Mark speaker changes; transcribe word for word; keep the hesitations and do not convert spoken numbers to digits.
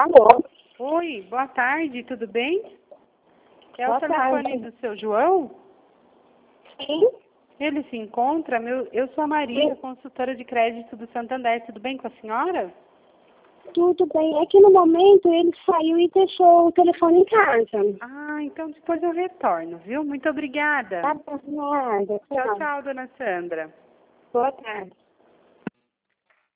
Speaker 1: Alô?
Speaker 2: Oi, boa tarde, tudo bem? É
Speaker 1: Boa
Speaker 2: o telefone
Speaker 1: tarde.
Speaker 2: do seu João?
Speaker 1: Sim?
Speaker 2: Ele se encontra? Meu, eu sou a Maria,
Speaker 1: Sim.
Speaker 2: consultora de crédito do Santander. Tudo bem com a senhora?
Speaker 1: Tudo bem. É que no momento ele saiu e deixou o telefone em casa.
Speaker 2: Ah, então depois eu retorno, viu? Muito obrigada.
Speaker 1: Tá bom, nada.
Speaker 2: Tchau,
Speaker 1: Tchau.
Speaker 2: tchau, dona Sandra.
Speaker 1: Boa tarde.